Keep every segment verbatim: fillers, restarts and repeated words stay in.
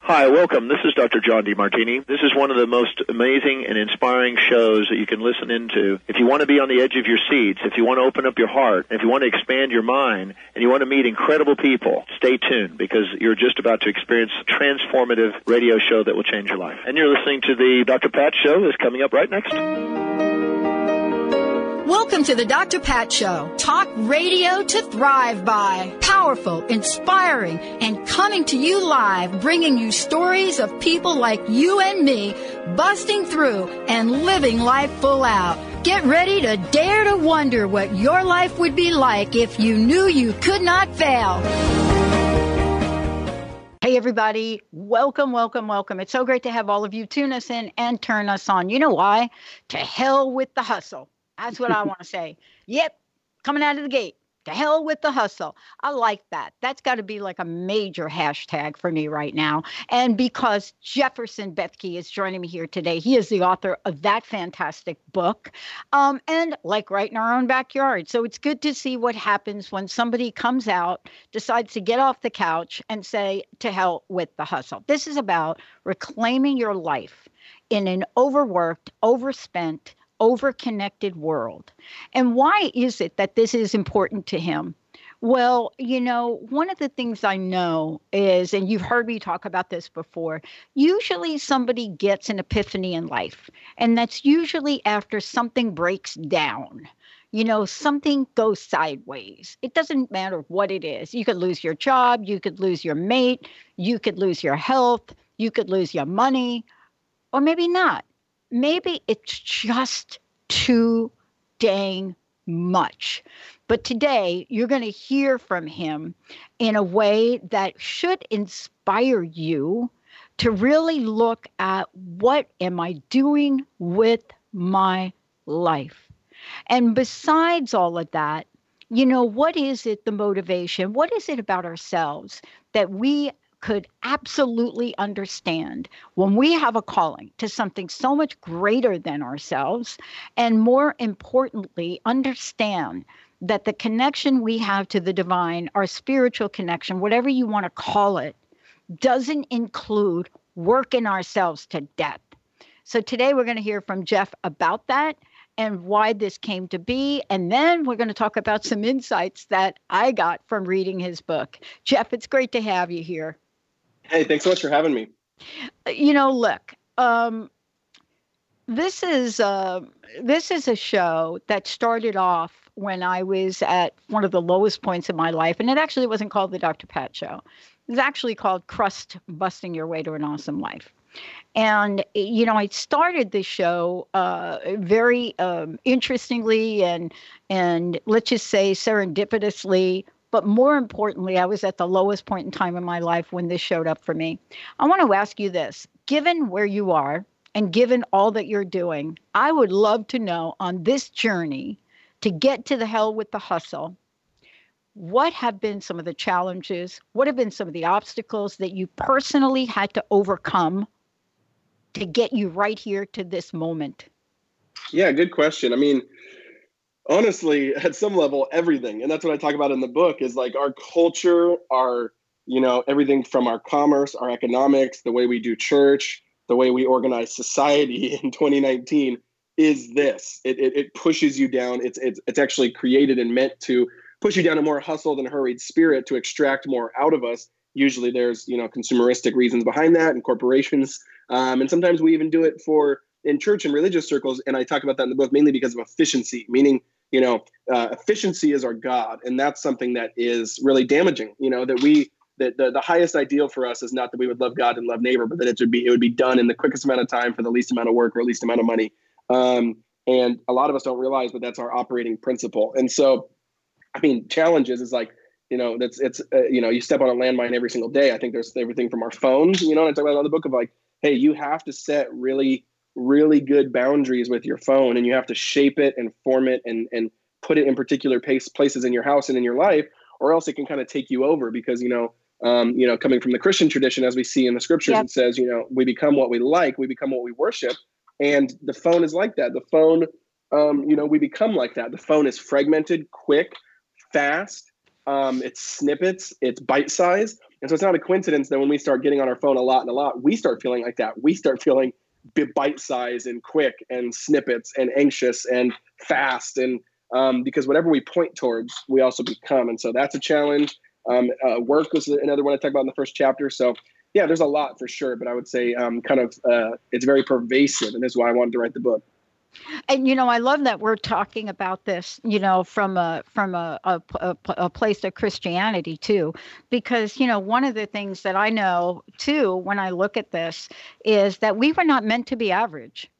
Hi, welcome. This is Doctor John DeMartini. This is one of the most amazing and inspiring shows that you can listen into. If you want to be on the edge of your seats, if you want to open up your heart, if you want to expand your mind, and you want to meet incredible people, stay tuned because you're just about to experience a transformative radio show that will change your life. And you're listening to the Doctor Pat Show that's coming up right next. Welcome to the Doctor Pat Show. Talk radio to thrive by. Powerful, inspiring, and coming to you live, bringing you stories of people like you and me, busting through and living life full out. Get ready to dare to wonder what your life would be like if you knew you could not fail. Hey, everybody. Welcome, welcome, welcome. It's so great to have all of you tune us in and turn us on. You know why? To hell with the hustle. That's what I want to say. Yep, coming out of the gate. To hell with the hustle. I like that. That's got to be like a major hashtag for me right now. And because Jefferson Bethke is joining me here today, he is the author of that fantastic book. Um, and like right in our own backyard. So it's good to see what happens when somebody comes out, decides to get off the couch and say, to hell with the hustle. This is about reclaiming your life in an overworked, overspent, over-connected world. And why is it that this is important to him? Well, you know, one of the things I know is, and you've heard me talk about this before, usually somebody gets an epiphany in life, and that's usually after something breaks down. You know, something goes sideways. It doesn't matter what it is. You could lose your job, you could lose your mate, you could lose your health, you could lose your money, or maybe not. Maybe it's just too dang much. But today, you're going to hear from him in a way that should inspire you to really look at what am I doing with my life? And besides all of that, you know, what is it, the motivation? What is it about ourselves that we could absolutely understand when we have a calling to something so much greater than ourselves, and more importantly, understand that the connection we have to the divine, our spiritual connection, whatever you want to call it, doesn't include working ourselves to death. So today we're going to hear from Jeff about that and why this came to be. And then we're going to talk about some insights that I got from reading his book. Jeff, it's great to have you here. Hey, thanks so much for having me. You know, look, um, this is uh, this is a show that started off when I was at one of the lowest points in my life. And it actually wasn't called the Doctor Pat Show. It was actually called Crust Busting Your Way to an Awesome Life. And, you know, I started the show uh, very um, interestingly and, and let's just say serendipitously. But more importantly, I was at the lowest point in time in my life when this showed up for me. I want to ask you this. Given where you are and given all that you're doing, I would love to know on this journey to get to the hell with the hustle, what have been some of the challenges? What have been some of the obstacles that you personally had to overcome to get you right here to this moment? Yeah, good question. I mean, honestly, at some level, everything. And that's what I talk about in the book is like our culture, our, you know, everything from our commerce, our economics, the way we do church, the way we organize society in twenty nineteen is this. It, it, it pushes you down. It's, it's, it's actually created and meant to push you down a more hustled and hurried spirit to extract more out of us. Usually there's, you know, consumeristic reasons behind that and corporations. Um, and sometimes we even do it for in church and religious circles. And I talk about that in the book, mainly because of efficiency, meaning, you know, uh, efficiency is our God. And that's something that is really damaging, you know, that we, that the, the highest ideal for us is not that we would love God and love neighbor, but that it would be, it would be done in the quickest amount of time for the least amount of work or least amount of money. Um, and a lot of us don't realize that that's our operating principle. And so, I mean, challenges is like, you know, that's, it's, uh, you know, you step on a landmine every single day. I think there's everything from our phones, you know, and I talk about in the book of like, hey, you have to set really, really good boundaries with your phone, and you have to shape it and form it and, and put it in particular pace, places in your house and in your life, or else it can kind of take you over because, you know, um, you know, coming from the Christian tradition, as we see in the scriptures, yep. It says, you know, we become what we like, we become what we worship. And the phone is like that. The phone, um, you know, we become like that. The phone is fragmented, quick, fast, Um, it's snippets, it's bite size. And so it's not a coincidence that when we start getting on our phone a lot and a lot, we start feeling like that. We start feeling bite size and quick and snippets and anxious and fast. And um, because whatever we point towards, we also become. And so that's a challenge. Um, uh, work was another one I talked about in the first chapter. So yeah, there's a lot for sure. But I would say um, kind of uh, it's very pervasive. And this is why I wanted to write the book. And, you know, I love that we're talking about this, you know, from a from a, a, a, a place of Christianity, too, because, you know, one of the things that I know, too, when I look at this is that we were not meant to be average.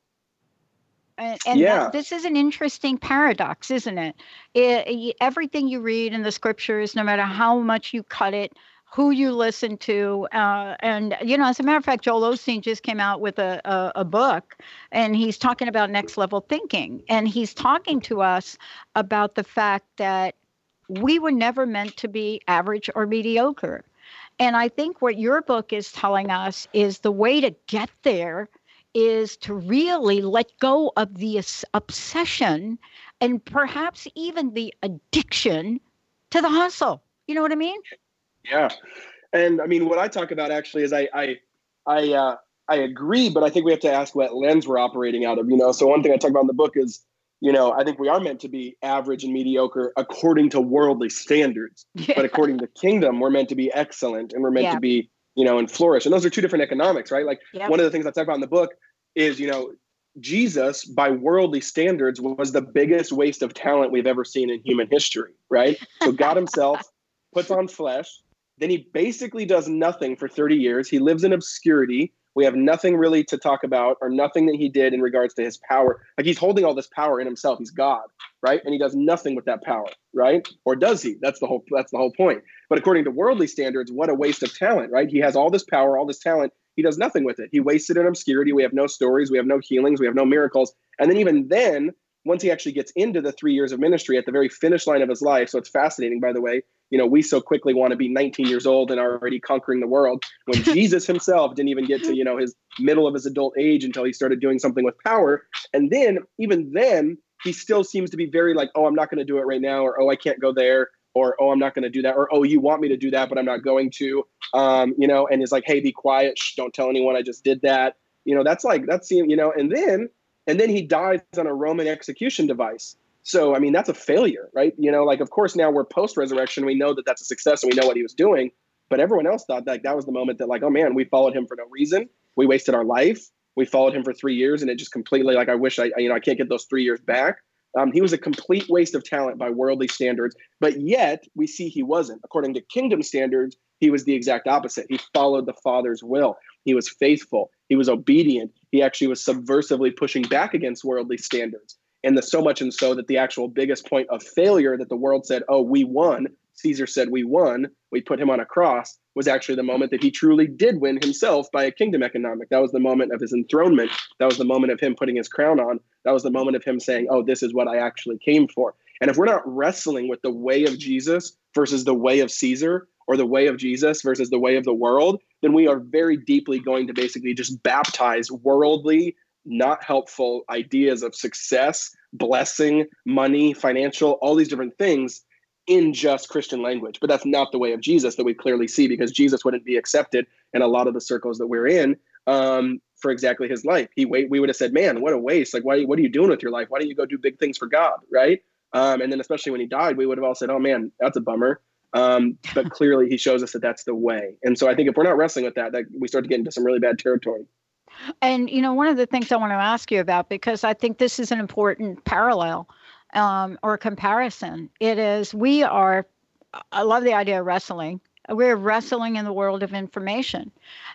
And, and yeah. that, this is an interesting paradox, isn't it? It? Everything you read in the scriptures, no matter how much you cut it, who you listen to. Uh, and, you know, as a matter of fact, Joel Osteen just came out with a, a, a book, and he's talking about next level thinking. And he's talking to us about the fact that we were never meant to be average or mediocre. And I think what your book is telling us is the way to get there is to really let go of the obsession and perhaps even the addiction to the hustle. You know what I mean? Yeah. And I mean, what I talk about actually is I, I, I, uh, I agree, but I think we have to ask what lens we're operating out of, you know? So one thing I talk about in the book is, you know, I think we are meant to be average and mediocre according to worldly standards, yeah. But according to kingdom, we're meant to be excellent and we're meant yeah. to be, you know, and flourish. And those are two different economics, right? Like yeah. one of the things I talk about in the book is, you know, Jesus by worldly standards was the biggest waste of talent we've ever seen in human history, right? So God himself puts on flesh. Then he basically does nothing for thirty years. He lives in obscurity. We have nothing really to talk about or nothing that he did in regards to his power. Like he's holding all this power in himself. He's God, right? And he does nothing with that power, right? Or does he? That's the whole that's the whole point. But according to worldly standards, what a waste of talent, right? He has all this power, all this talent. He does nothing with it. He wastes it in obscurity. We have no stories. We have no healings. We have no miracles. And then even then, once he actually gets into the three years of ministry at the very finish line of his life, so it's fascinating, by the way, you know, we so quickly want to be nineteen years old and already conquering the world when Jesus himself didn't even get to, you know, his middle of his adult age until he started doing something with power. And then even then, he still seems to be very like, oh, I'm not going to do it right now, or, oh, I can't go there, or, oh, I'm not going to do that, or, oh, you want me to do that, but I'm not going to, um, you know, and it's like, hey, be quiet. Shh, don't tell anyone I just did that. You know, that's like, that's, you know, and then, and then he dies on a Roman execution device. So, I mean, that's a failure, right? You know, like, of course, now we're post-resurrection. We know that that's a success and we know what he was doing. But everyone else thought like that was the moment that like, oh, man, we followed him for no reason. We wasted our life. We followed him for three years and it just completely like I wish I, you know, I can't get those three years back. Um, he was a complete waste of talent by worldly standards. But yet we see he wasn't. According to kingdom standards, he was the exact opposite. He followed the Father's will. He was faithful. He was obedient. He actually was subversively pushing back against worldly standards. And the so much and so that the actual biggest point of failure that the world said, oh, we won, Caesar said we won, we put him on a cross, was actually the moment that he truly did win himself by a kingdom economic. That was the moment of his enthronement. That was the moment of him putting his crown on. That was the moment of him saying, oh, this is what I actually came for. And if we're not wrestling with the way of Jesus versus the way of Caesar, or the way of Jesus versus the way of the world, then we are very deeply going to basically just baptize worldly, not helpful ideas of success, blessing, money, financial, all these different things in just Christian language. But that's not the way of Jesus that we clearly see, because Jesus wouldn't be accepted in a lot of the circles that we're in um, for exactly his life. He we would have said, man, what a waste. Like, why, what are you doing with your life? Why don't you go do big things for God, right? Um, and then especially when he died, we would have all said, oh, man, that's a bummer. Um, but clearly he shows us that that's the way. And so I think if we're not wrestling with that, that we start to get into some really bad territory. And, you know, one of the things I want to ask you about, because I think this is an important parallel um, or comparison, it is we are, I love the idea of wrestling. We're wrestling in the world of information.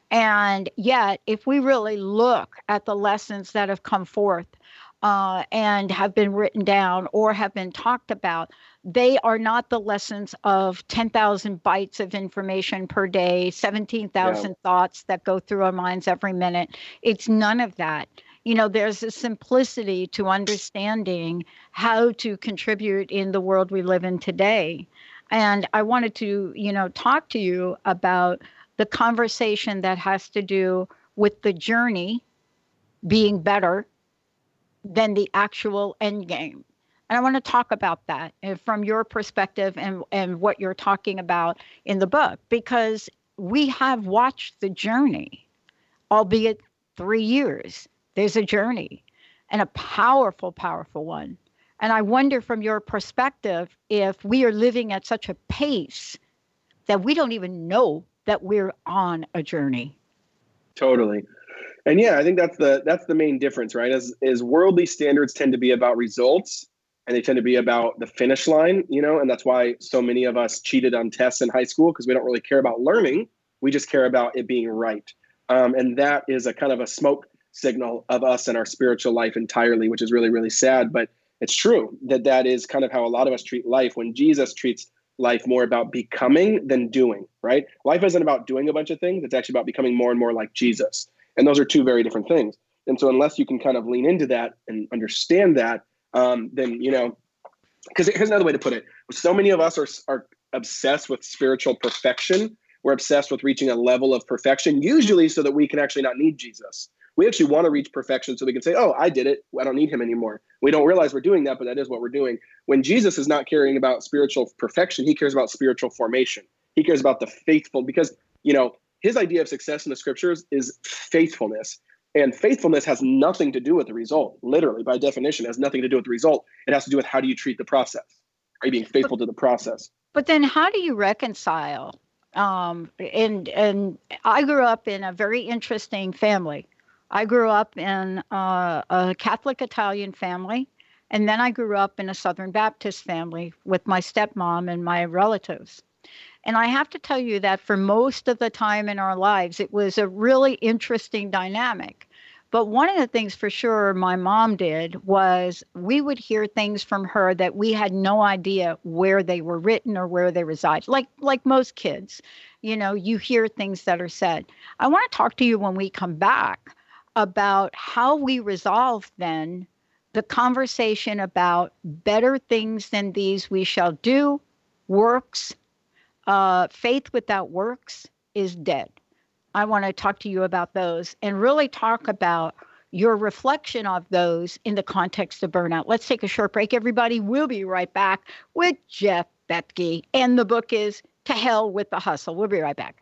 And yet, if we really look at the lessons that have come forth uh, and have been written down or have been talked about, they are not the lessons of ten thousand bytes of information per day, seventeen thousand yeah. thoughts that go through our minds every minute. It's none of that. You know, there's a simplicity to understanding how to contribute in the world we live in today. And I wanted to, you know, talk to you about the conversation that has to do with the journey being better than the actual end game. And I want to talk about that uh, from your perspective and, and what you're talking about in the book, because we have watched the journey, albeit three years. There's a journey and a powerful, powerful one. And I wonder from your perspective if we are living at such a pace that we don't even know that we're on a journey. Totally. And yeah, I think that's the that's the main difference, right? Is is worldly standards tend to be about results, and they tend to be about the finish line, you know, and that's why so many of us cheated on tests in high school, because we don't really care about learning. We just care about it being right. Um, and that is a kind of a smoke signal of us and our spiritual life entirely, which is really, really sad. But it's true that that is kind of how a lot of us treat life, when Jesus treats life more about becoming than doing, right? Life isn't about doing a bunch of things. It's actually about becoming more and more like Jesus. And those are two very different things. And so unless you can kind of lean into that and understand that, um, then, you know, because here's another way to put it. So many of us are, are obsessed with spiritual perfection. We're obsessed with reaching a level of perfection, usually so that we can actually not need Jesus. We actually want to reach perfection so we can say, oh, I did it. I don't need him anymore. We don't realize we're doing that, but that is what we're doing. When Jesus is not caring about spiritual perfection, he cares about spiritual formation. He cares about the faithful, because, you know, his idea of success in the scriptures is faithfulness. And faithfulness has nothing to do with the result. Literally, by definition, it has nothing to do with the result. It has to do with how do you treat the process? Are you being faithful but, to the process? But then how do you reconcile? Um, and, and I grew up in a very interesting family. I grew up in uh, a Catholic Italian family, and then I grew up in a Southern Baptist family with my stepmom and my relatives. And I have to tell you that for most of the time in our lives, it was a really interesting dynamic. But one of the things for sure my mom did was we would hear things from her that we had no idea where they were written or where they reside. Like, like most kids, you know, you hear things that are said. I want to talk to you when we come back about how we resolve then the conversation about better things than these we shall do, works. Uh, faith without works is dead. I want to talk to you about those and really talk about your reflection of those in the context of burnout. Let's take a short break, everybody. We'll be right back with Jeff Bethke. And the book is To Hell with the Hustle. We'll be right back.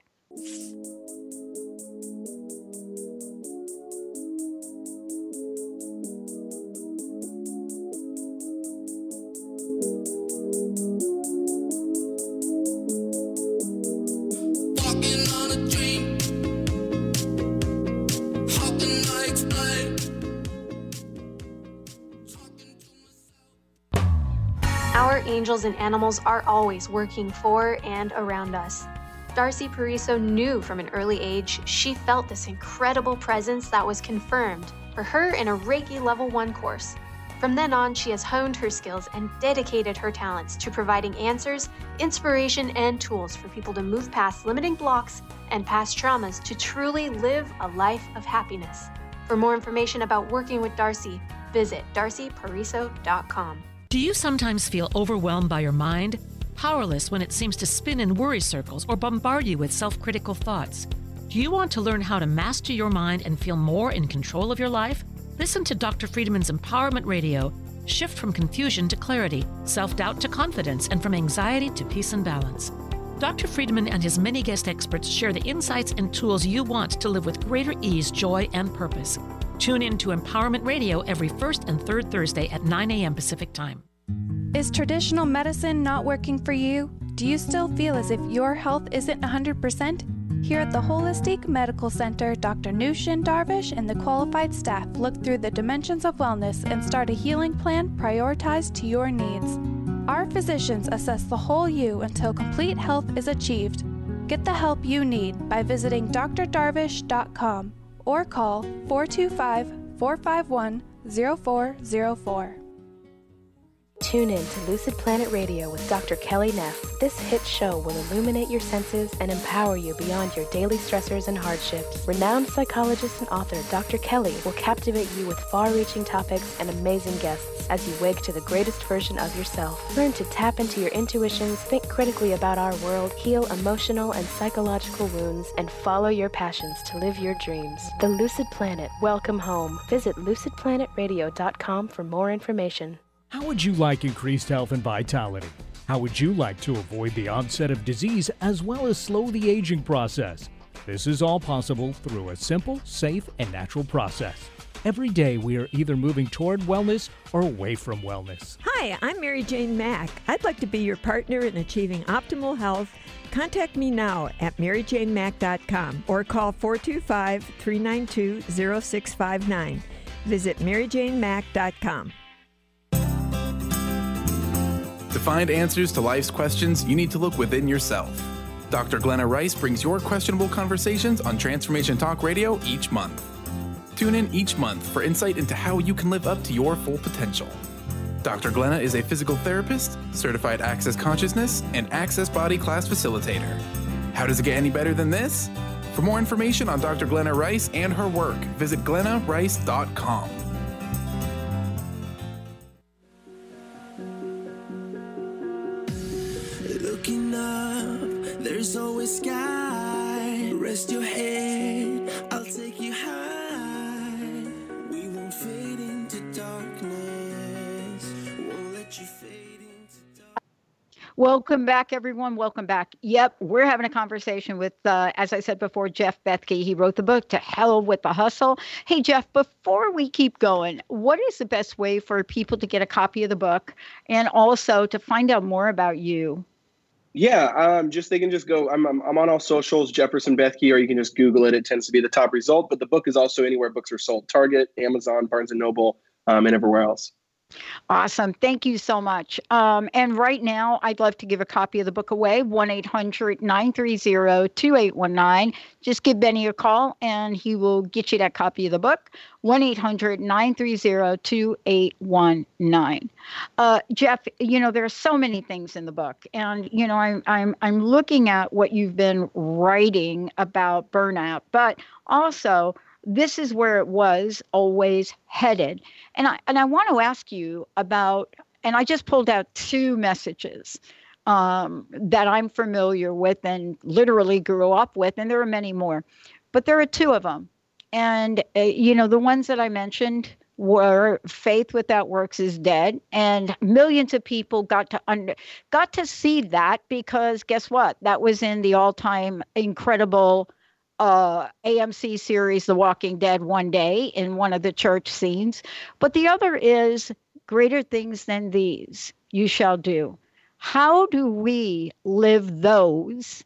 Angels and animals are always working for and around us. Darcy Pariso knew from an early age she felt this incredible presence that was confirmed for her in a Reiki Level one course. From then on, she has honed her skills and dedicated her talents to providing answers, inspiration, and tools for people to move past limiting blocks and past traumas to truly live a life of happiness. For more information about working with Darcy, visit darcy pariso dot com. Do you sometimes feel overwhelmed by your mind? Powerless when it seems to spin in worry circles or bombard you with self-critical thoughts? Do you want to learn how to master your mind and feel more in control of your life? Listen to Doctor Friedman's Empowerment Radio. Shift from confusion to clarity, self-doubt to confidence, and from anxiety to peace and balance. Doctor Friedman and his many guest experts share the insights and tools you want to live with greater ease, joy, and purpose. Tune in to Empowerment Radio every first and third Thursday at nine a.m. Pacific Time. Is traditional medicine not working for you? Do you still feel as if your health isn't one hundred percent? Here at the Holistic Medical Center, Doctor Nushin Darvish and the qualified staff look through the dimensions of wellness and start a healing plan prioritized to your needs. Our physicians assess the whole you until complete health is achieved. Get the help you need by visiting d r darvish dot com or call four two five, four five one, zero four zero four. Tune in to Lucid Planet Radio with Doctor Kelly Neff. This hit show will illuminate your senses and empower you beyond your daily stressors and hardships. Renowned psychologist and author Doctor Kelly will captivate you with far-reaching topics and amazing guests as you wake to the greatest version of yourself. Learn to tap into your intuitions, think critically about our world, heal emotional and psychological wounds, and follow your passions to live your dreams. The Lucid Planet. Welcome home. Visit lucid planet radio dot com for more information. How would you like increased health and vitality? How would you like to avoid the onset of disease as well as slow the aging process? This is all possible through a simple, safe, and natural process. Every day we are either moving toward wellness or away from wellness. Hi, I'm Mary Jane Mack. I'd like to be your partner in achieving optimal health. Contact me now at mary jane mack dot com or call four two five, three nine two, zero six five nine. Visit mary jane mack dot com. To find answers to life's questions, you need to look within yourself. Doctor Glenna Rice brings your questionable conversations on Transformation Talk Radio each month. Tune in each month for insight into how you can live up to your full potential. Doctor Glenna is a physical therapist, certified Access Consciousness, and Access Body Class facilitator. How does it get any better than this? For more information on Doctor Glenna Rice and her work, visit glenna rice dot com. Looking up, there's always sky. Rest your head, I'll take you high. We won't fade into darkness. Won't let you fade into darkness. Welcome back, everyone. Welcome back. Yep, we're having a conversation with, uh, as I said before, Jeff Bethke. He wrote the book, To Hell with the Hustle. Hey, Jeff, before we keep going, what is the best way for people to get a copy of the book and also to find out more about you? Yeah, um, just they can just go. I'm, I'm I'm on all socials, Jefferson Bethke, or you can just Google it. It tends to be the top result. But the book is also anywhere books are sold: Target, Amazon, Barnes and Noble, um, and everywhere else. Awesome. Thank you so much. Um, and right now, I'd love to give a copy of the book away, one eight hundred, nine three zero, two eight one nine. Just give Benny a call, and he will get you that copy of the book, one eight hundred, nine three zero, two eight one nine. Uh, Jeff, you know, there are so many things in the book, and, you know, I'm, I'm, I'm looking at what you've been writing about burnout, but also this is where it was always headed. And I and I want to ask you about, and I just pulled out two messages um, that I'm familiar with and literally grew up with, and there are many more, but there are two of them. And, uh, you know, the ones that I mentioned were faith without works is dead. And millions of people got to under, got to see that because guess what? That was in the all-time incredible Uh, A M C series, The Walking Dead, one day in one of the church scenes. But the other is greater things than these you shall do. How do we live those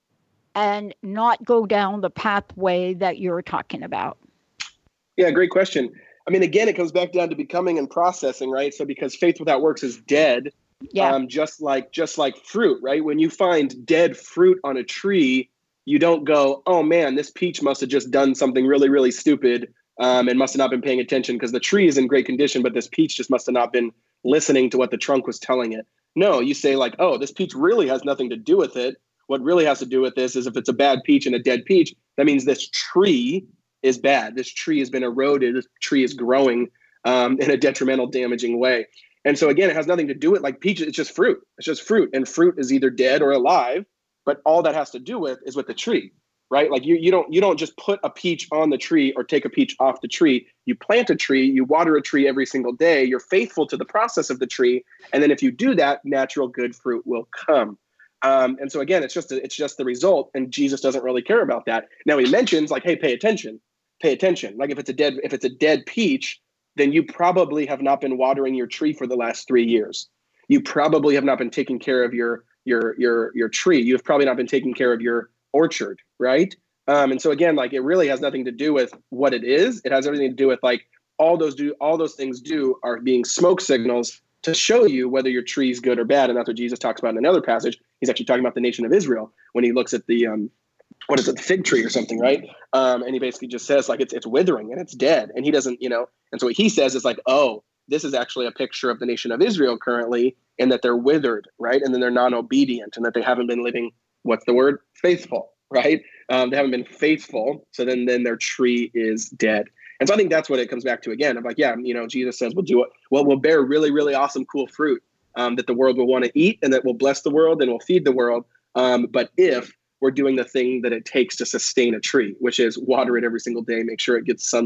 and not go down the pathway that you're talking about? Yeah, great question. I mean, again, it comes back down to becoming and processing, right? So because faith without works is dead, yeah. um, just like just like fruit, right? When you find dead fruit on a tree, you don't go, oh man, this peach must have just done something really, really stupid um, and must have not been paying attention because the tree is in great condition, but this peach just must have not been listening to what the trunk was telling it. No, you say like, oh, this peach really has nothing to do with it. What really has to do with this is if it's a bad peach and a dead peach, that means this tree is bad. This tree has been eroded. This tree is growing um, in a detrimental, damaging way. And so again, it has nothing to do with like peach. It's just fruit. It's just fruit. And fruit is either dead or alive. But all that has to do with is with the tree, right? Like you, you don't, you don't just put a peach on the tree or take a peach off the tree. You plant a tree, you water a tree every single day. You're faithful to the process of the tree, and then if you do that, natural good fruit will come. Um, and so again, it's just, a, it's just the result, and Jesus doesn't really care about that. Now he mentions like, hey, pay attention, pay attention. Like if it's a dead, if it's a dead peach, then you probably have not been watering your tree for the last three years. You probably have not been taking care of your your your your tree. You've probably not been taking care of your orchard, right? Um, and so again, like it really has nothing to do with what it is. It has everything to do with like all those do all those things do are being smoke signals to show you whether your tree is good or bad. And that's what Jesus talks about in another passage. He's actually talking about the nation of Israel when he looks at the um, what is it, the fig tree or something, right? Um, and he basically just says like it's it's withering and it's dead. And he doesn't, you know. And so what he says is like, oh, this is actually a picture of the nation of Israel currently, and that they're withered, right? And then they're non-obedient, and that they haven't been living, what's the word? Faithful, right? Um, they haven't been faithful, so then, then their tree is dead. And so I think that's what it comes back to again. I'm like, yeah, you know, Jesus says we'll do it. Well, we'll bear really, really awesome, cool fruit um, that the world will want to eat, and that will bless the world and will feed the world. Um, but if we're doing the thing that it takes to sustain a tree, which is water it every single day, make sure it gets sunlight,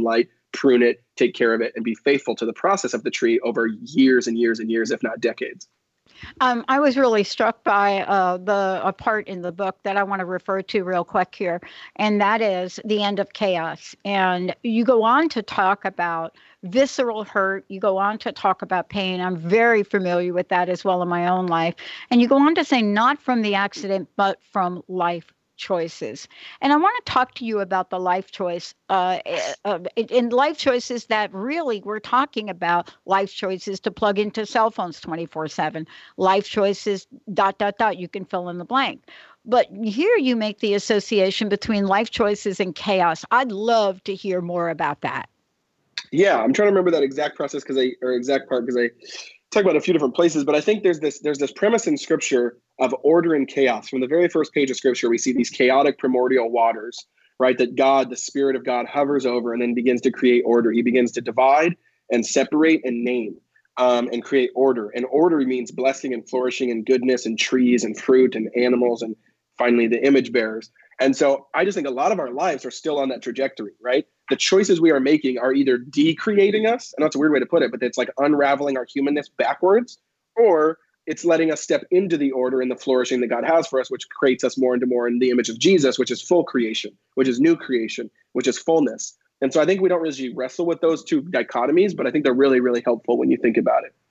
prune it, take care of it, and be faithful to the process of the tree over years and years and years, if not decades. Um, I was really struck by uh, the a part in the book that I want to refer to real quick here, and that is the end of chaos. And you go on to talk about visceral hurt. You go on to talk about pain. I'm very familiar with that as well in my own life. And you go on to say not from the accident, but from life choices. And I want to talk to you about the life choice uh, uh, in life choices that really we're talking about life choices to plug into cell phones twenty-four seven, life choices, dot, dot, dot, you can fill in the blank. But here you make the association between life choices and chaos. I'd love to hear more about that. Yeah, I'm trying to remember that exact process because I, or exact part because I talk about a few different places, but I think there's this there's this premise in Scripture of order and chaos. From the very first page of Scripture, we see these chaotic primordial waters, right? That God, the Spirit of God, hovers over and then begins to create order. He begins to divide and separate and name um, and create order. And order means blessing and flourishing and goodness and trees and fruit and animals and finally the image bearers. And so I just think a lot of our lives are still on that trajectory, right? The choices we are making are either decreating us, and that's a weird way to put it, but it's like unraveling our humanness backwards, or it's letting us step into the order and the flourishing that God has for us, which creates us more and more in the image of Jesus, which is full creation, which is new creation, which is fullness. And so I think we don't really wrestle with those two dichotomies, but I think they're really, really helpful when you think about it.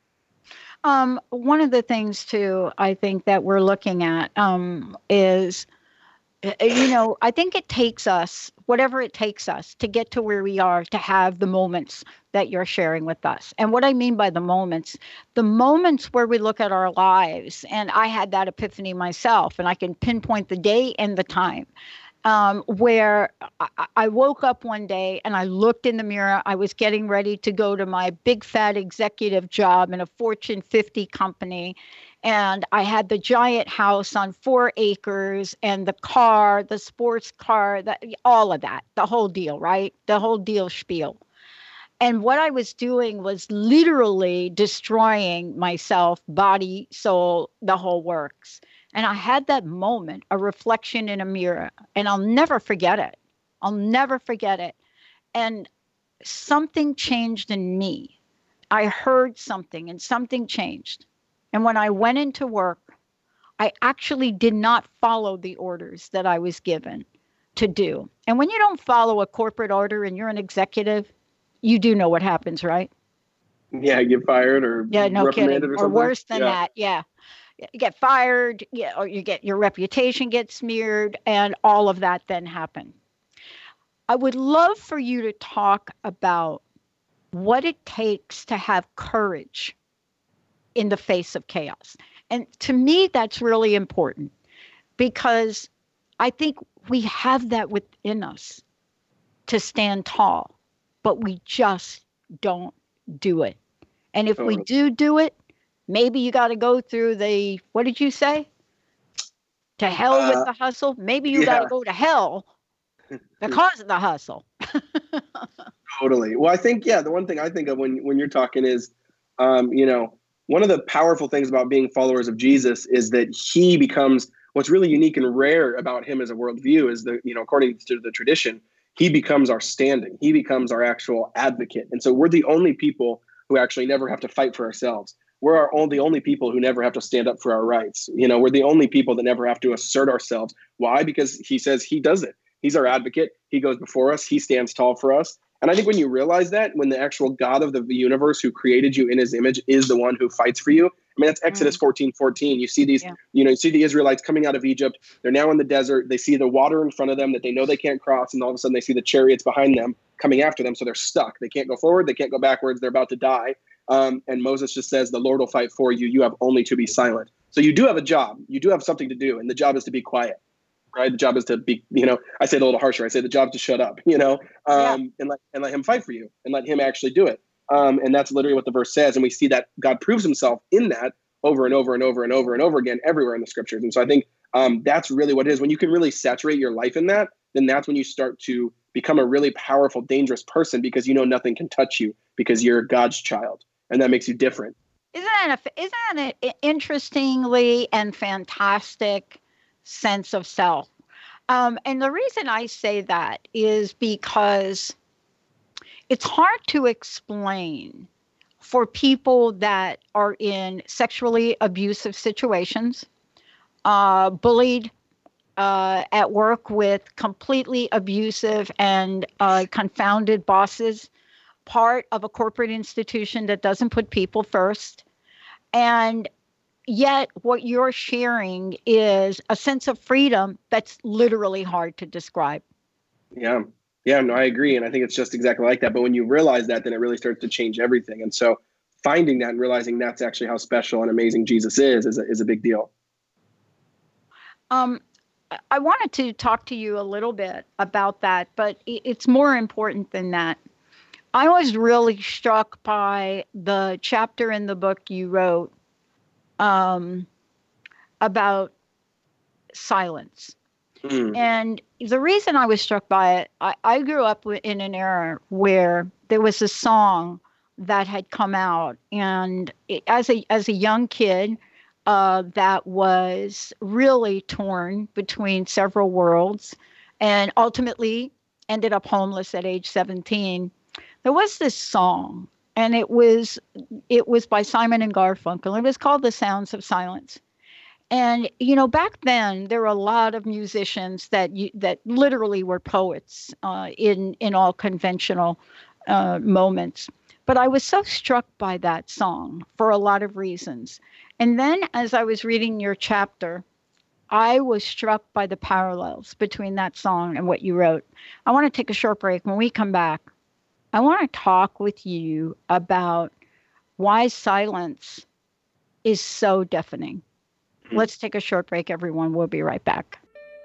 Um, one of the things, too, I think that we're looking at um, is, you know, I think it takes us, whatever it takes us to get to where we are, to have the moments that you're sharing with us. And what I mean by the moments, the moments where we look at our lives, and I had that epiphany myself, and I can pinpoint the day and the time, um, where I, I woke up one day and I looked in the mirror. I was getting ready to go to my big fat executive job in a Fortune fifty company. And I had the giant house on four acres and the car, the sports car, the, all of that, the whole deal, right? The whole deal spiel. And what I was doing was literally destroying myself, body, soul, the whole works. And I had that moment, a reflection in a mirror, and I'll never forget it. I'll never forget it. And something changed in me. I heard something and something changed. And when I went into work, I actually did not follow the orders that I was given to do. And when you don't follow a corporate order and you're an executive, you do know what happens, right? Yeah, get fired or yeah, no reprimanded kidding. or Or something. worse than yeah. that, yeah. You get fired, yeah, or you get your reputation gets smeared, and all of that then happen. I would love for you to talk about what it takes to have courage in the face of chaos. And to me, that's really important because I think we have that within us to stand tall, but we just don't do it. And if we do do it, maybe you got to go through the, what did you say? To hell Uh, with the hustle. Maybe you yeah. got to go to hell because of the hustle. Totally. Well, I think, yeah, the one thing I think of when, when you're talking is, um, you know, one of the powerful things about being followers of Jesus is that he becomes, what's really unique and rare about him as a worldview is that, you know, according to the tradition, he becomes our standing. He becomes our actual advocate. And so we're the only people who actually never have to fight for ourselves. We're our own, the only people who never have to stand up for our rights. You know, we're the only people that never have to assert ourselves. Why? Because he says he does it. He's our advocate. He goes before us. He stands tall for us. And I think when you realize that, when the actual God of the universe who created you in his image is the one who fights for you, I mean, that's Exodus fourteen fourteen. You see these, yeah. you know, you see the Israelites coming out of Egypt. They're now in the desert. They see the water in front of them that they know they can't cross. And all of a sudden they see the chariots behind them coming after them. So they're stuck. They can't go forward. They can't go backwards. They're about to die. Um, and Moses just says, the Lord will fight for you. You have only to be silent. So you do have a job. You do have something to do. And the job is to be quiet. Right. The job is to be, you know, I say it a little harsher. I say the job is to shut up, you know, um, yeah. and let and let him fight for you and let him actually do it. Um, and that's literally what the verse says. And we see that God proves himself in that over and over and over and over and over again everywhere in the scriptures. And so I think um, that's really what it is. When you can really saturate your life in that, then that's when you start to become a really powerful, dangerous person because you know nothing can touch you because you're God's child. And that makes you different. Isn't that, a, isn't it interestingly and fantastic sense of self? Um, and the reason I say that is because it's hard to explain for people that are in sexually abusive situations, uh, bullied uh, at work with completely abusive and uh, confounded bosses, part of a corporate institution that doesn't put people first. And yet what you're sharing is a sense of freedom that's literally hard to describe. Yeah. Yeah, no, I agree. And I think it's just exactly like that. But when you realize that, then it really starts to change everything. And so finding that and realizing that's actually how special and amazing Jesus is, is a, is a big deal. Um, I wanted to talk to you a little bit about that, but it's more important than that. I was really struck by the chapter in the book you wrote um, about silence. Mm. And the reason I was struck by it, I, I grew up in an era where there was a song that had come out, and it, as a as a young kid, uh, that was really torn between several worlds, and ultimately ended up homeless at age seventeen. There was this song, and it was it was by Simon and Garfunkel. It was called "The Sounds of Silence." And, you know, back then, there were a lot of musicians that you, that literally were poets uh, in, in all conventional uh, moments. But I was so struck by that song for a lot of reasons. And then as I was reading your chapter, I was struck by the parallels between that song and what you wrote. I want to take a short break. When we come back, I want to talk with you about why silence is so deafening. Let's take a short break, everyone. We'll be right back.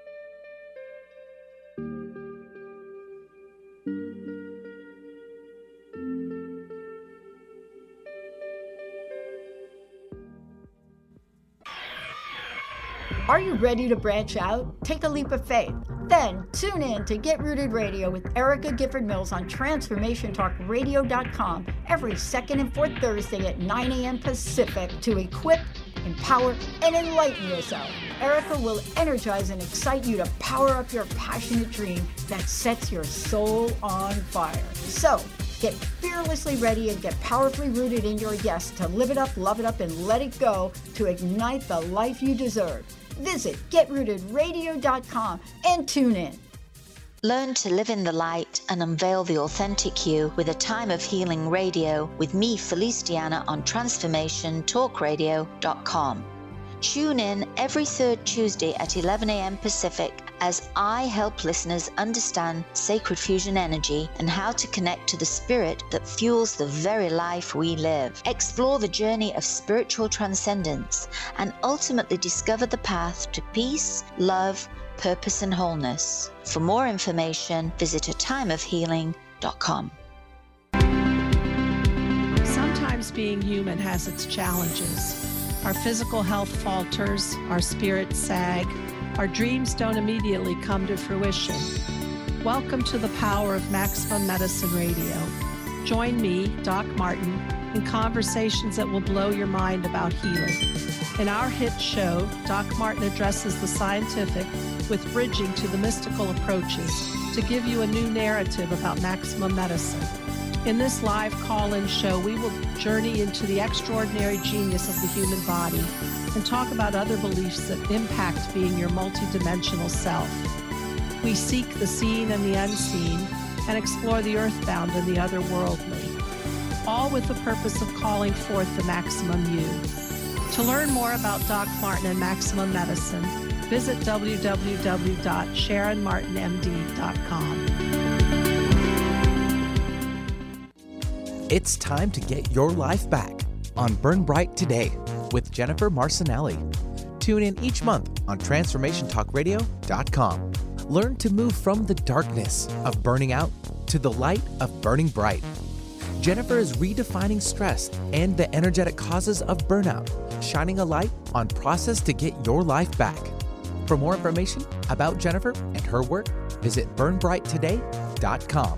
Are you ready to branch out? Take a leap of faith. Then tune in to Get Rooted Radio with Erica Gifford Mills on transformation talk radio dot com every second and fourth Thursday at nine a.m. Pacific to equip, empower, and enlighten yourself. Erica will energize and excite you to power up your passionate dream that sets your soul on fire. So, get fearlessly ready and get powerfully rooted in your yes to live it up, love it up, and let it go to ignite the life you deserve. Visit get rooted radio dot com and tune in. Learn to live in the light and unveil the authentic you with A Time of Healing Radio with me, Felice Diana, on transformation talk radio dot com. Tune in every third Tuesday at eleven a.m. Pacific as I help listeners understand sacred fusion energy and how to connect to the spirit that fuels the very life we live. Explore the journey of spiritual transcendence and ultimately discover the path to peace, love, purpose, and wholeness. For more information, visit a time of healing dot com. Sometimes being human has its challenges. Our physical health falters, our spirits sag, our dreams don't immediately come to fruition. Welcome to the power of Maximum Medicine Radio. Join me, Doc Martin, in conversations that will blow your mind about healing. In our hit show, Doc Martin addresses the scientific with bridging to the mystical approaches to give you a new narrative about maximum medicine. In this live call-in show, we will journey into the extraordinary genius of the human body and talk about other beliefs that impact being your multidimensional self. We seek the seen and the unseen and explore the earthbound and the otherworldly, all with the purpose of calling forth the maximum you. To learn more about Doc Martin and Maximum Medicine, visit w w w dot sharon martin m d dot com. It's time to get your life back on Burn Bright Today with Jennifer Marcinelli. Tune in each month on transformation talk radio dot com. Learn to move from the darkness of burning out to the light of burning bright. Jennifer is redefining stress and the energetic causes of burnout, shining a light on process to get your life back. For more information about Jennifer and her work, visit burn bright today dot com.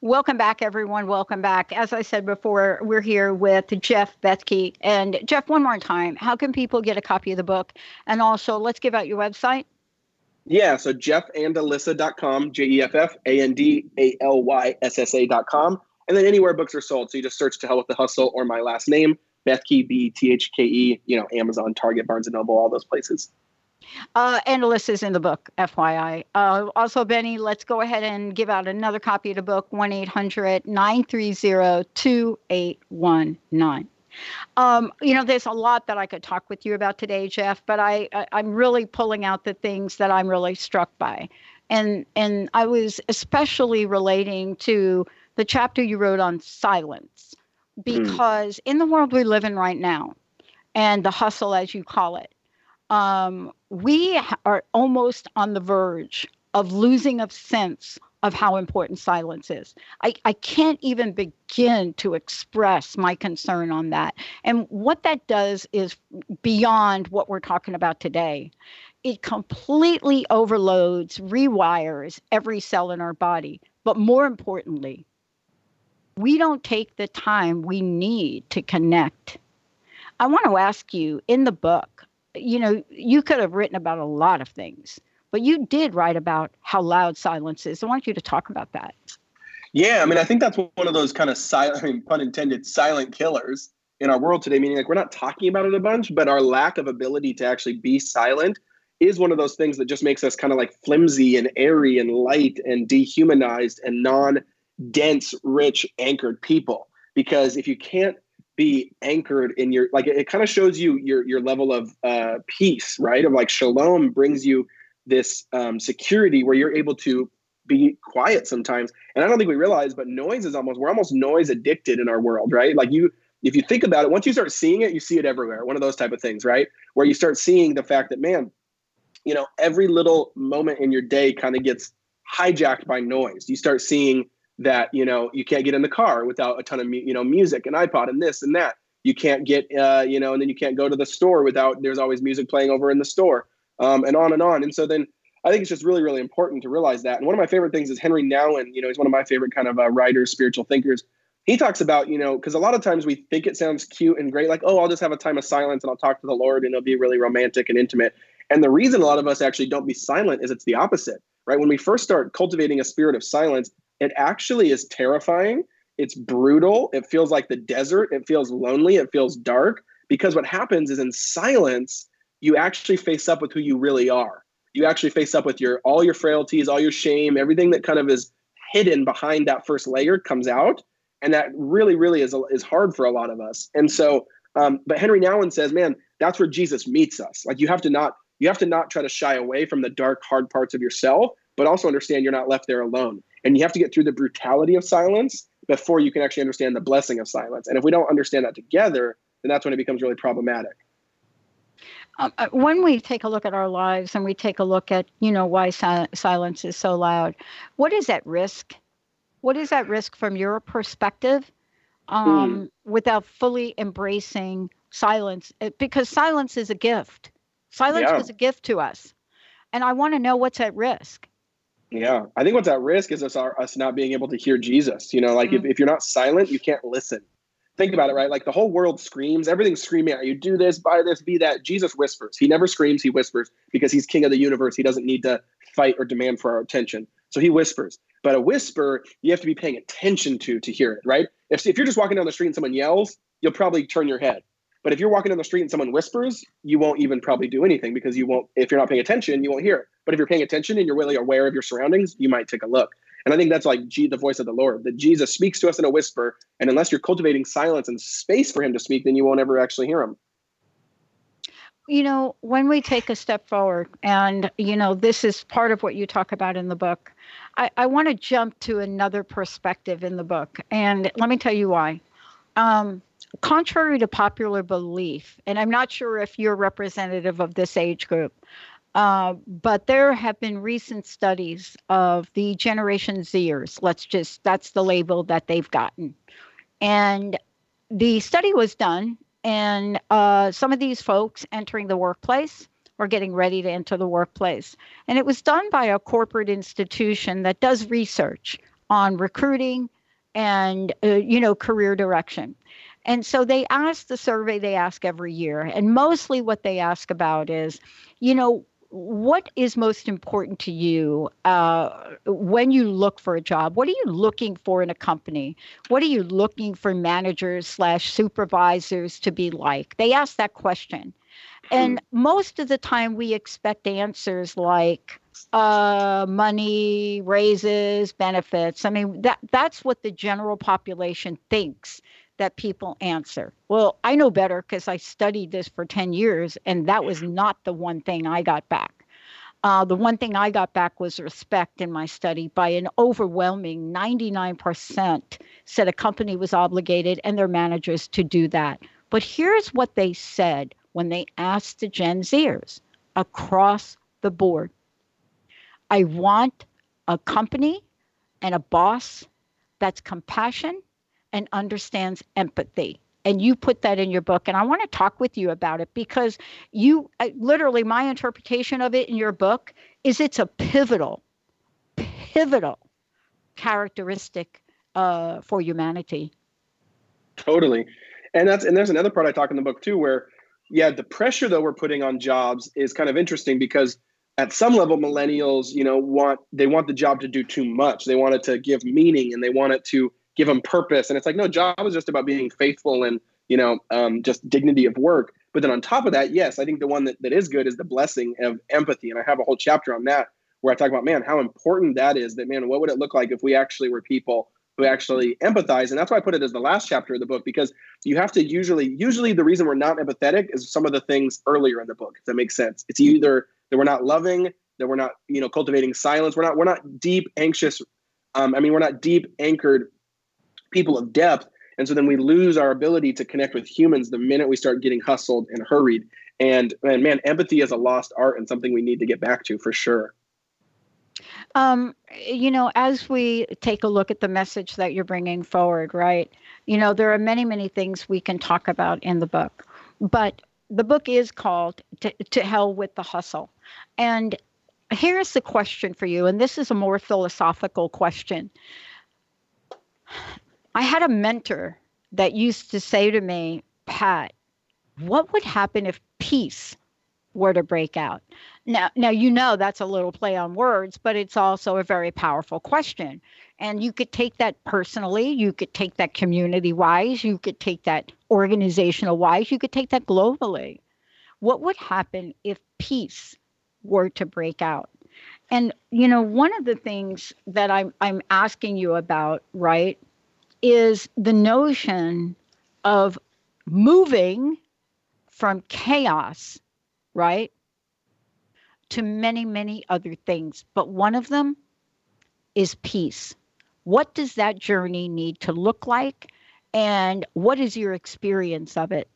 Welcome back, everyone. Welcome back. As I said before, we're here with Jeff Bethke. And Jeff, one more time, how can people get a copy of the book? And also, let's give out your website. Yeah, so jeff and alyssa dot com, J E F F A N D A L Y S S A dot com. And then anywhere books are sold. So you just search To Hell with the Hustle or my last name, Bethke, B E T H K E, you know, Amazon, Target, Barnes and Noble, all those places. Uh, and Alyssa's in the book, F Y I. Uh, also, Benny, let's go ahead and give out another copy of the book, one eight hundred nine three zero two eight one nine. Um, you know, there's a lot that I could talk with you about today, Jeff, but I, I, I'm really pulling out the things that I'm really struck by. And, and I was especially relating to the chapter you wrote on silence, because mm. in the world we live in right now, and the hustle, as you call it, um, we are almost on the verge of losing a sense of how important silence is. I, I can't even begin to express my concern on that. And what that does is beyond what we're talking about today. It completely overloads, rewires every cell in our body. But more importantly, we don't take the time we need to connect. I want to ask you, in the book, you know, you could have written about a lot of things, but you did write about how loud silence is. I want you to talk about that. Yeah, I mean, I think that's one of those kind of silent, I mean, pun intended, silent killers in our world today, meaning like we're not talking about it a bunch, but our lack of ability to actually be silent is one of those things that just makes us kind of like flimsy and airy and light and dehumanized and non-dense, rich, anchored people. Because if you can't be anchored in your, like, it, it kind of shows you your your level of uh, peace, right? Of like shalom brings you this um, security where you're able to be quiet sometimes. And I don't think we realize, but noise is almost, we're almost noise addicted in our world, right? Like you, if you think about it, once you start seeing it, you see it everywhere. One of those type of things, right? Where you start seeing the fact that, man, you know, every little moment in your day kind of gets hijacked by noise. You start seeing that, you know, you can't get in the car without a ton of, you know, music and iPod and this and that. You can't get, uh, you know, and then you can't go to the store without, there's always music playing over in the store, um, and on and on. And so then I think it's just really, really important to realize that. And one of my favorite things is Henry Nouwen, you know, he's one of my favorite kind of uh, writers, spiritual thinkers. He talks about, you know, because a lot of times we think it sounds cute and great, like, oh, I'll just have a time of silence and I'll talk to the Lord and it'll be really romantic and intimate. And the reason a lot of us actually don't be silent is it's the opposite, right? When we first start cultivating a spirit of silence, it actually is terrifying. It's brutal. It feels like the desert. It feels lonely. It feels dark, because what happens is in silence, you actually face up with who you really are. You actually face up with your all your frailties, all your shame, everything that kind of is hidden behind that first layer comes out. And that really, really is, is hard for a lot of us. And so, um, but Henry Nouwen says, man, that's where Jesus meets us. Like you have to not, you have to not try to shy away from the dark, hard parts of yourself, but also understand you're not left there alone. And you have to get through the brutality of silence before you can actually understand the blessing of silence. And if we don't understand that together, then that's when it becomes really problematic. Um, when we take a look at our lives and we take a look at, you know, why si- silence is so loud, what is at risk? What is at risk from your perspective, um, mm. without fully embracing silence? It, because silence is a gift. Silence yeah. is a gift to us. And I want to know what's at risk. Yeah, I think what's at risk is us, our, us not being able to hear Jesus. You know, like mm. if, if you're not silent, you can't listen. Think about it, right? Like the whole world screams, everything's screaming at you, do this, buy this, be that. Jesus whispers. He never screams, he whispers, because he's king of the universe. He doesn't need to fight or demand for our attention. So he whispers. But a whisper, you have to be paying attention to to hear it, right? If, if you're just walking down the street and someone yells, you'll probably turn your head. But if you're walking down the street and someone whispers, you won't even probably do anything, because you won't, if you're not paying attention, you won't hear it. But if you're paying attention and you're really aware of your surroundings, you might take a look. And I think that's like G, the voice of the Lord, that Jesus speaks to us in a whisper. And unless you're cultivating silence and space for him to speak, then you won't ever actually hear him. You know, when we take a step forward, and, you know, this is part of what you talk about in the book, I, I want to jump to another perspective in the book. And let me tell you why. Um, contrary to popular belief, and I'm not sure if you're representative of this age group, Uh, but there have been recent studies of the Generation Zers. Let's just, that's the label that they've gotten. And the study was done, and uh, some of these folks entering the workplace or getting ready to enter the workplace. And it was done by a corporate institution that does research on recruiting, and, uh, you know, career direction. And so they ask the survey they ask every year. And mostly what they ask about is, you know, what is most important to you uh, when you look for a job? What are you looking for in a company? What are you looking for managers slash supervisors to be like? They ask that question. And most of the time we expect answers like uh, money, raises, benefits. I mean, that that's what the general population thinks that people answer. Well, I know better because I studied this for ten years, and that was not the one thing I got back. Uh, the one thing I got back was respect in my study by an overwhelming ninety-nine percent said a company was obligated and their managers to do that. But here's what they said when they asked the Gen Zers across the board. I want a company and a boss that's compassionate and understands empathy. And you put that in your book. And I want to talk with you about it because you I, literally, my interpretation of it in your book is it's a pivotal, pivotal characteristic uh, for humanity. Totally. And that's and there's another part I talk in the book too, where, yeah, the pressure that we're putting on jobs is kind of interesting because at some level, millennials, you know, want they want the job to do too much. They want it to give meaning and they want it to give them purpose. And it's like, no, job is just about being faithful and, you know, um, just dignity of work. But then on top of that, yes, I think the one that, that is good is the blessing of empathy. And I have a whole chapter on that where I talk about, man, how important that is, that, man, what would it look like if we actually were people who actually empathize? And that's why I put it as the last chapter of the book, because you have to usually, usually the reason we're not empathetic is some of the things earlier in the book, if that makes sense. It's either that we're not loving, that we're not, you know, cultivating silence. We're not, we're not deep, anxious. Um, I mean, we're not deep anchored people of depth. And so then we lose our ability to connect with humans the minute we start getting hustled and hurried. And, and man, empathy is a lost art and something we need to get back to for sure. Um, you know, as we take a look at the message that you're bringing forward, right? You know, there are many, many things we can talk about in the book, but the book is called To, to Hell with the Hustle. And here's the question for you. And this is a more philosophical question. I had a mentor that used to say to me, Pat, what would happen if peace were to break out? Now, now, you know, that's a little play on words, but it's also a very powerful question. And you could take that personally. You could take that community wise. You could take that organizational wise. You could take that globally. What would happen if peace were to break out? And, you know, one of the things that I'm, I'm asking you about, right, is the notion of moving from chaos, right, to many, many other things. But one of them is peace. What does that journey need to look like? And what is your experience of it?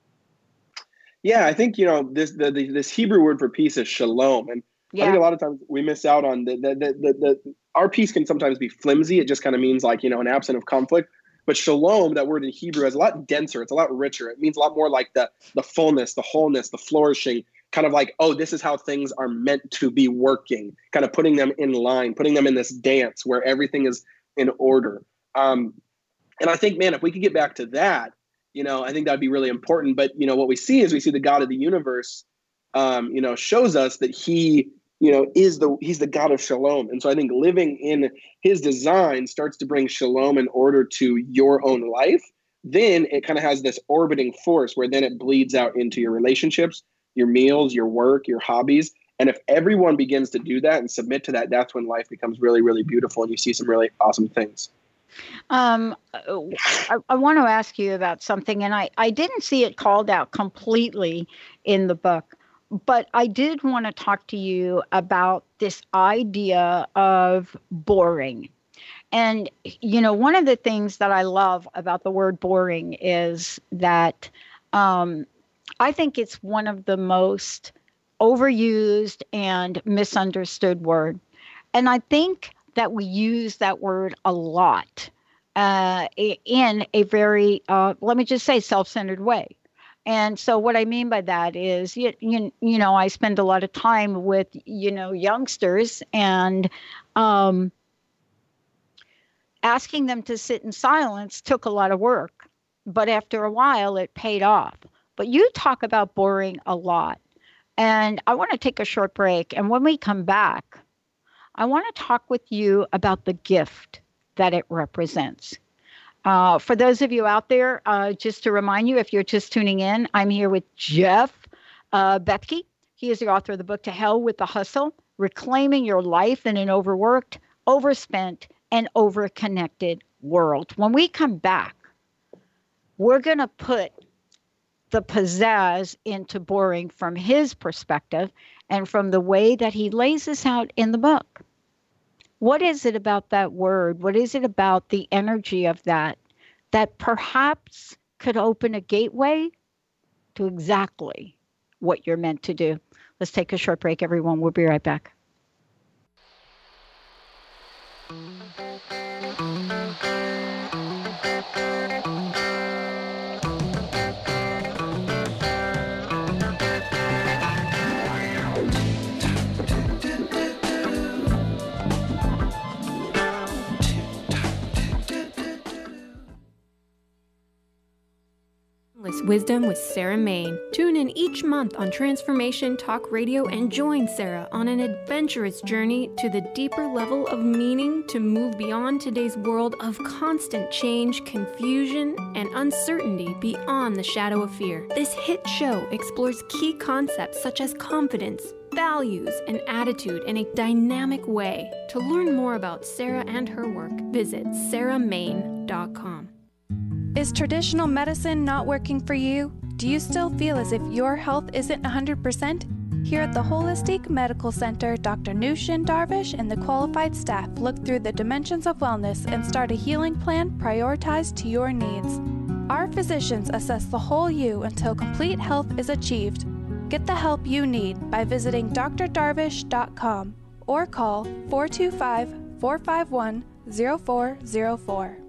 Yeah, I think, you know, this the, the this Hebrew word for peace is shalom. And yeah. I think a lot of times we miss out on the, the, the, the, the our peace can sometimes be flimsy. It just kind of means like, you know, an absence of conflict. But shalom, that word in Hebrew, is a lot denser. It's a lot richer. It means a lot more like the the fullness, the wholeness, the flourishing, kind of like, oh, this is how things are meant to be working, kind of putting them in line, putting them in this dance where everything is in order. Um, and I think, man, if we could get back to that, you know, I think that'd be really important. But, you know, what we see is we see the God of the universe, um, you know, shows us that he, you know, is the, he's the God of shalom. And so I think living in his design starts to bring shalom and order to your own life. Then it kind of has this orbiting force where then it bleeds out into your relationships, your meals, your work, your hobbies. And if everyone begins to do that and submit to that, that's when life becomes really, really beautiful and you see some really awesome things. Um, I, I want to ask you about something, and I, I didn't see it called out completely in the book, but I did want to talk to you about this idea of boring. And, you know, one of the things that I love about the word boring is that um, I think it's one of the most overused and misunderstood word. And I think that we use that word a lot uh, in a very, uh, let me just say, self-centered way. And so what I mean by that is, you, you, you know, I spend a lot of time with, you know, youngsters, and um, asking them to sit in silence took a lot of work, but after a while it paid off. But you talk about boring a lot. And I want to take a short break. And when we come back, I want to talk with you about the gift that it represents. Uh, for those of you out there, uh, just to remind you, if you're just tuning in, I'm here with Jeff uh, Bethke. He is the author of the book, To Hell with the Hustle, Reclaiming Your Life in an Overworked, Overspent, and Overconnected World. When we come back, we're going to put the pizzazz into boring from his perspective and from the way that he lays this out in the book. What is it about that word? What is it about the energy of that that perhaps could open a gateway to exactly what you're meant to do? Let's take a short break, everyone. We'll be right back. Wisdom with Sarah Main. Tune in each month on Transformation Talk Radio and join Sarah on an adventurous journey to the deeper level of meaning to move beyond today's world of constant change, confusion, and uncertainty beyond the shadow of fear. This hit show explores key concepts such as confidence, values, and attitude in a dynamic way. To learn more about Sarah and her work, visit sarah main dot com. Is traditional medicine not working for you? Do you still feel as if your health isn't one hundred percent? Here at the Holistic Medical Center, Doctor Nushin Darvish and the qualified staff look through the dimensions of wellness and start a healing plan prioritized to your needs. Our physicians assess the whole you until complete health is achieved. Get the help you need by visiting d r darvish dot com or call four two five, four five one, zero four zero four.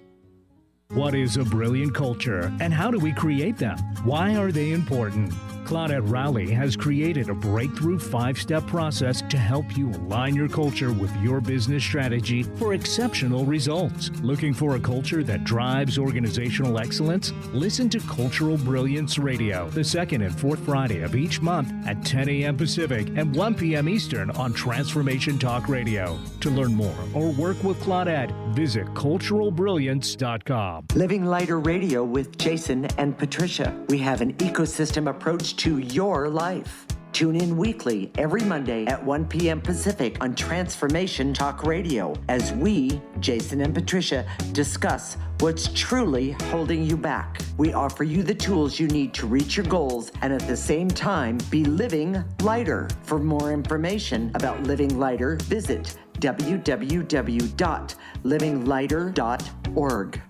What is a brilliant culture, and how do we create them? Why are they important? Claudette Rowley has created a breakthrough five-step process to help you align your culture with your business strategy for exceptional results. Looking for a culture that drives organizational excellence? Listen to Cultural Brilliance Radio, the second and fourth Friday of each month at ten a.m. Pacific and one p.m. Eastern on Transformation Talk Radio. To learn more or work with Claudette, visit cultural brilliance dot com. Living Lighter Radio with Jason and Patricia. We have an ecosystem approach to your life. Tune in weekly every Monday at one p.m. Pacific on Transformation Talk Radio as we, Jason and Patricia, discuss what's truly holding you back. We offer you the tools you need to reach your goals and at the same time be living lighter. For more information about Living Lighter, visit w w w dot living lighter dot org.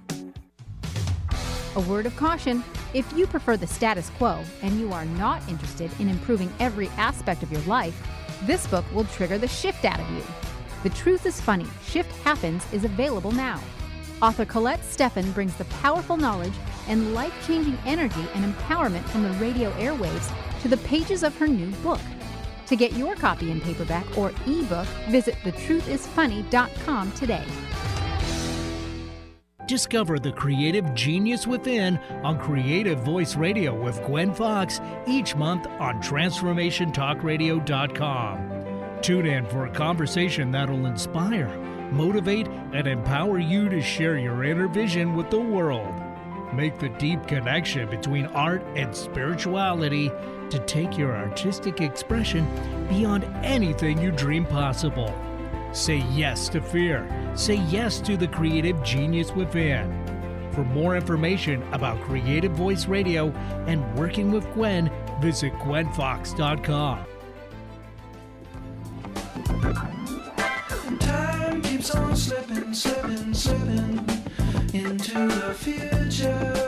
A word of caution, if you prefer the status quo and you are not interested in improving every aspect of your life, this book will trigger the shift out of you. The Truth is Funny, Shift Happens is available now. Author Colette Steffen brings the powerful knowledge and life-changing energy and empowerment from the radio airwaves to the pages of her new book. To get your copy in paperback or ebook, visit the truth is funny dot com today. Discover the creative genius within on Creative Voice Radio with Gwen Fox each month on transformation talk radio dot com. Tune in for a conversation that'll inspire, motivate, and empower you to share your inner vision with the world. Make the deep connection between art and spirituality to take your artistic expression beyond anything you dream possible. Say yes to fear. Say yes to the creative genius within. For more information about Creative Voice Radio and working with Gwen, visit gwen fox dot com. Time keeps on slipping, slipping, slipping into the future.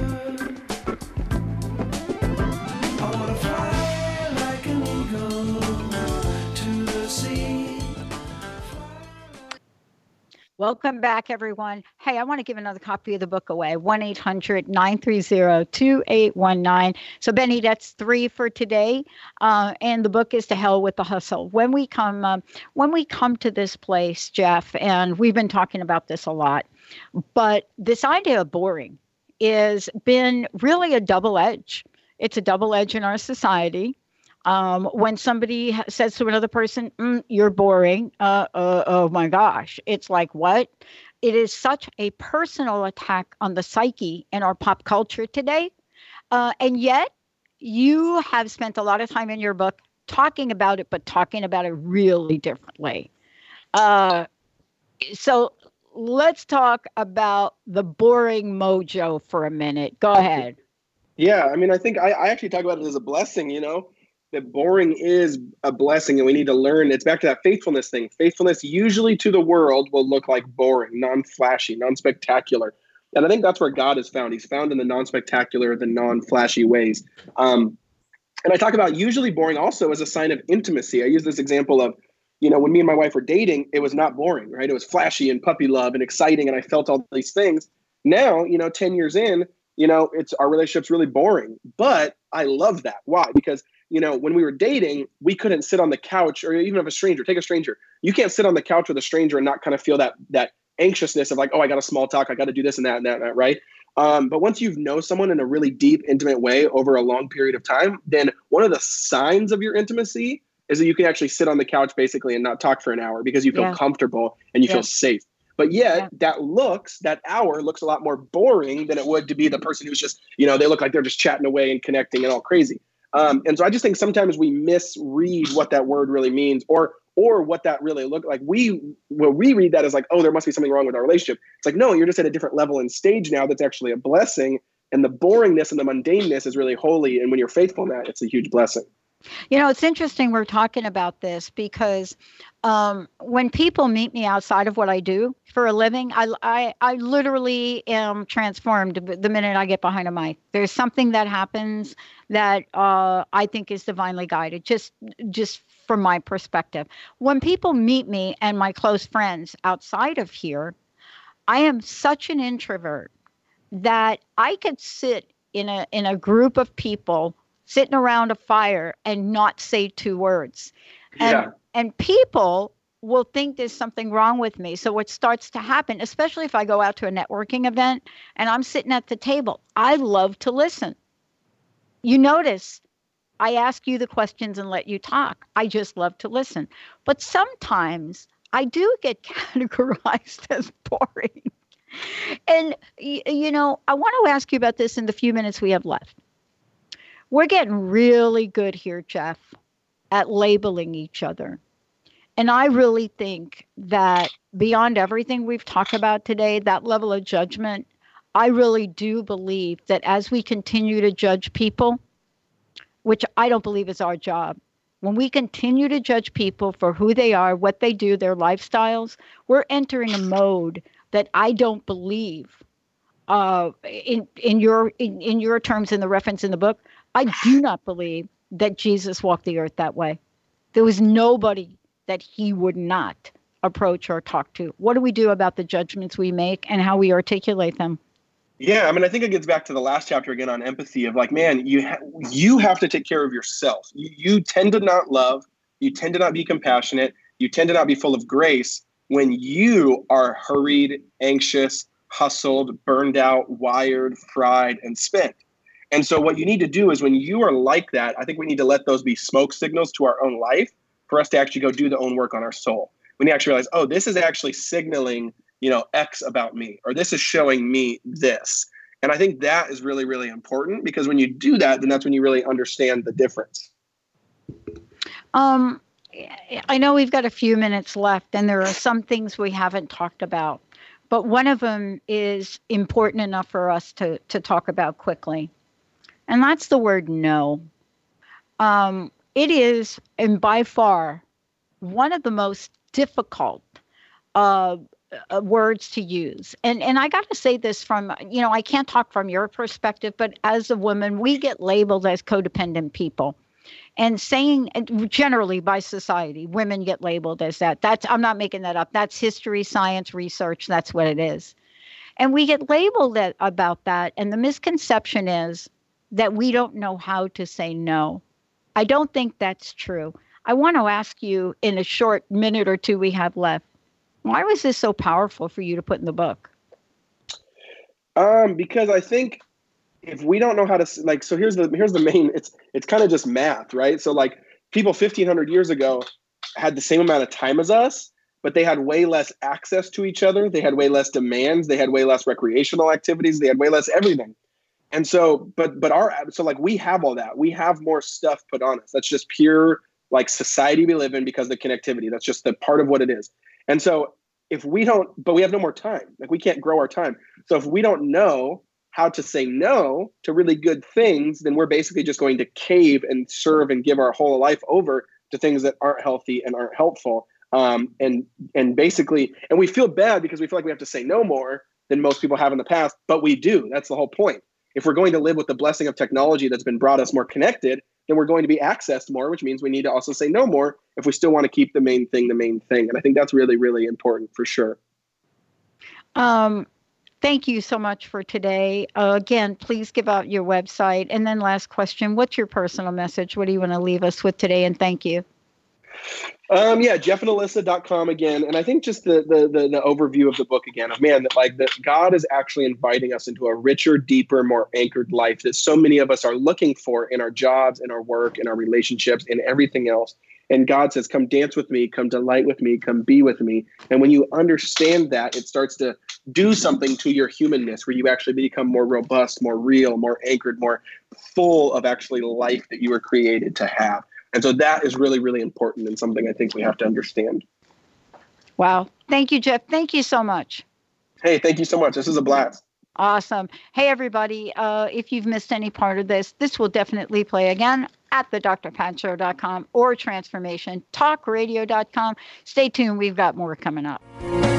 I wanna fly like an eagle to the sea. Welcome back, everyone. Hey, I want to give another copy of the book away, one eight hundred nine three zero two eight one nine. So, Benny, that's three for today. Uh, and the book is To Hell with the Hustle. When we come, um, when we come to this place, Jeff, and we've been talking about this a lot, but this idea of boring is been really a double edge. It's a double edge in our society. Um, when somebody ha- says to another person, mm, you're boring, uh, uh, oh my gosh, it's like, what? It is such a personal attack on the psyche in our pop culture today. Uh, and yet you have spent a lot of time in your book talking about it, but talking about it really differently. Uh, so let's talk about the boring mojo for a minute. Go ahead. Yeah, I mean, I think I, I actually talk about it as a blessing, you know, that boring is a blessing and we need to learn. It's back to that faithfulness thing. Faithfulness usually to the world will look like boring, non-flashy, non-spectacular. And I think that's where God is found. He's found in the non-spectacular, the non-flashy ways. Um, and I talk about usually boring also as a sign of intimacy. I use this example of, you know, when me and my wife were dating, it was not boring, right? It was flashy and puppy love and exciting. And I felt all these things. Now, you know, ten years in, you know, it's our relationship's really boring, but I love that. Why? Because, you know, when we were dating, we couldn't sit on the couch or even have a stranger, take a stranger. You can't sit on the couch with a stranger and not kind of feel that, that anxiousness of like, oh, I got a small talk. I got to do this and that and that, and that right? Um, but once you've known someone in a really deep, intimate way over a long period of time, then one of the signs of your intimacy is that you can actually sit on the couch basically and not talk for an hour because you feel yeah. comfortable and you yeah. feel safe. But yet yeah. that looks, that hour looks a lot more boring than it would to be the person who's just, you know, they look like they're just chatting away and connecting and all crazy. Um, and so I just think sometimes we misread what that word really means or or what that really looked like. We, when we read that as like, oh, there must be something wrong with our relationship. It's like, no, you're just at a different level and stage now that's actually a blessing. And the boringness and the mundaneness is really holy. And when you're faithful in that, it's a huge blessing. You know, it's interesting we're talking about this because um, when people meet me outside of what I do for a living, I, I, I literally am transformed the minute I get behind a mic. There's something that happens that uh, I think is divinely guided, just just from my perspective. When people meet me and my close friends outside of here, I am such an introvert that I could sit in a in a group of people sitting around a fire and not say two words. And, yeah. and people will think there's something wrong with me. So what starts to happen, especially if I go out to a networking event and I'm sitting at the table, I love to listen. You notice I ask you the questions and let you talk. I just love to listen. But sometimes I do get categorized as boring. And, you know, I want to ask you about this in the few minutes we have left. We're getting really good here, Jeff, at labeling each other. And I really think that beyond everything we've talked about today, that level of judgment, I really do believe that as we continue to judge people, which I don't believe is our job, when we continue to judge people for who they are, what they do, their lifestyles, we're entering a mode that I don't believe, uh, in in your in, in your terms, in the reference in the book, I do not believe that Jesus walked the earth that way. There was nobody that he would not approach or talk to. What do we do about the judgments we make and how we articulate them? Yeah, I mean, I think it gets back to the last chapter again on empathy of like, man, you ha- you have to take care of yourself. You, you tend to not love. You tend to not be compassionate. You tend to not be full of grace when you are hurried, anxious, hustled, burned out, wired, fried, and spent. And so what you need to do is when you are like that, I think we need to let those be smoke signals to our own life for us to actually go do the own work on our soul. We need to actually realize, oh, this is actually signaling, you know, X about me, or this is showing me this. And I think that is really, really important because when you do that, then that's when you really understand the difference. Um, I know we've got a few minutes left and there are some things we haven't talked about, but one of them is important enough for us to, to talk about quickly. And that's the word no. Um, it is, and by far, one of the most difficult uh, uh, words to use. And and I got to say this from, you know, I can't talk from your perspective, but as a woman, we get labeled as codependent people. And saying generally by society, women get labeled as that. That's, I'm not making that up. That's history, science, research. That's what it is. And we get labeled at, about that. And the misconception is that we don't know how to say no. I don't think that's true. I want to ask you in a short minute or two we have left, why was this so powerful for you to put in the book? Um, because I think if we don't know how to, like, so here's the, here's the main, it's, it's kind of just math, right? So like people fifteen hundred years ago had the same amount of time as us, but they had way less access to each other. They had way less demands. They had way less recreational activities. They had way less everything. And so, but, but our, so like we have all that. We have more stuff put on us. That's just pure like society we live in because of the connectivity. That's just the part of what it is. And so if we don't, but we have no more time, like we can't grow our time. So if we don't know how to say no to really good things, then we're basically just going to cave and serve and give our whole life over to things that aren't healthy and aren't helpful. Um, and, and basically, and we feel bad because we feel like we have to say no more than most people have in the past, but we do. That's the whole point. If we're going to live with the blessing of technology that's been brought us more connected, then we're going to be accessed more, which means we need to also say no more if we still want to keep the main thing the main thing. And I think that's really, really important for sure. Um, thank you so much for today. Uh, again, please give out your website. And then last question, what's your personal message? What do you want to leave us with today? And thank you. Um, yeah, jeff and alyssa dot com again. And I think just the, the, the, the overview of the book again of man, that like that God is actually inviting us into a richer, deeper, more anchored life that so many of us are looking for in our jobs, in our work, in our relationships, in everything else. And God says, come dance with me, come delight with me, come be with me. And when you understand that, it starts to do something to your humanness where you actually become more robust, more real, more anchored, more full of actually life that you were created to have. And so that is really, really important and something I think we have to understand. Wow. Thank you, Jeff. Thank you so much. Hey, thank you so much. This is a blast. Awesome. Hey, everybody, uh, if you've missed any part of this, this will definitely play again at the d r pat show dot com or transformation talk radio dot com. Stay tuned. We've got more coming up.